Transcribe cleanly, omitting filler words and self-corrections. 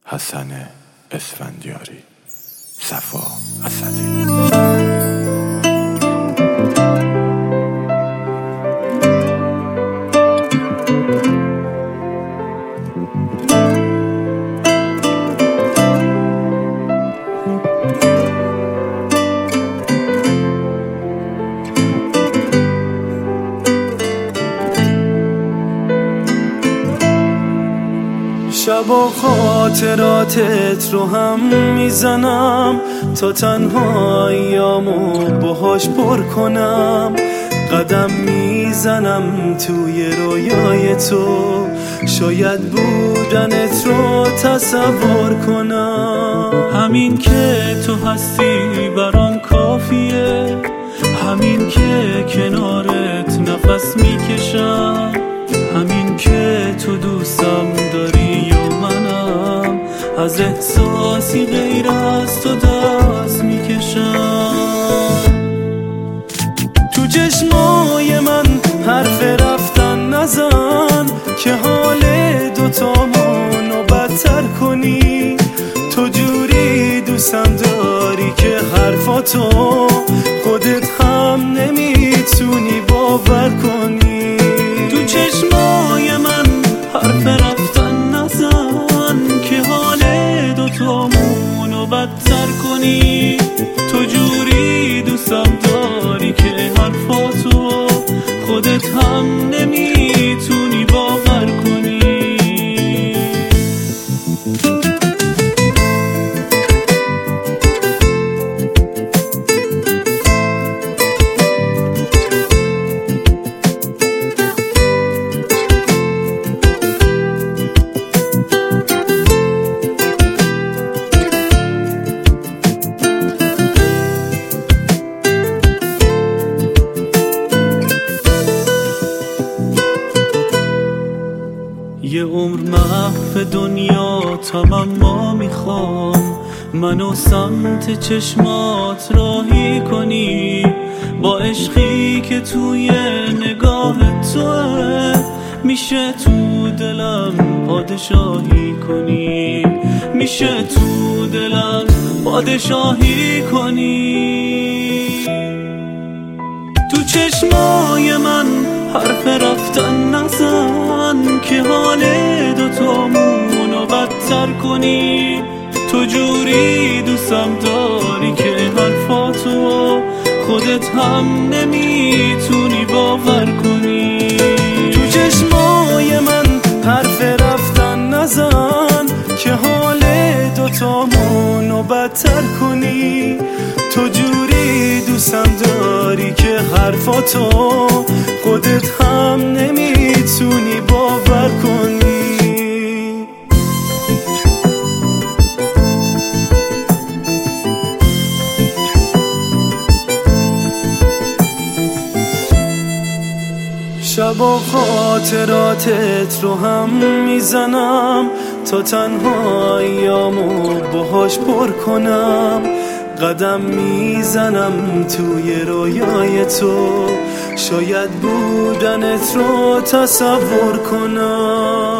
حسن اسفندیاری، صفا اسدی. شب و خاطراتت رو هم میزنم تا تنهاییامو باهاش پر کنم. قدم میزنم توی رویای تو، شاید بودنت رو تصور کنم. همین که تو هستی برام کافیه، همین که کنارت نفس میکشم، همین که تو دوستم داری و منم از احساسی غیر از تو دست میکشم. تو چشمای من حرف رفتن نزن که حال دوتامونو بدتر کنی. تو جوری دوستم داری که حرفاتو خودت هم نمیتونی باور کنی. تو چشمای من حرف رفتن نزن که حال دوتامونو بدتر کنی. تو جوری دوستم داری که حرفاتو خودت هم نمیتونی باور کنی. یه عمر محو دنیا تمام میخوام منو سمت چشمات راهی کنی. با عشقی که توی نگاه توه میشه تو دلم پادشاهی کنی، میشه تو دلم پادشاهی کنی. تو چشمای من حرف رفتن نزن که حال دوتامونو بدتر کنی. تو جوری دوستم داری که حرفاتو خودت هم نمیتونی باور کنی. تو چشمای من حرف رفتن نزن که حال دوتامونو بدتر کنی. تو جوری دوستم داری که حرفاتو خودت هم نمیتونی باور کنی. شب و خاطراتت رو هم میزنم تا تنهاییامو باهاش پر کنم. قدم میزنم توی رویای تو، شاید بودنت رو تصور کنم.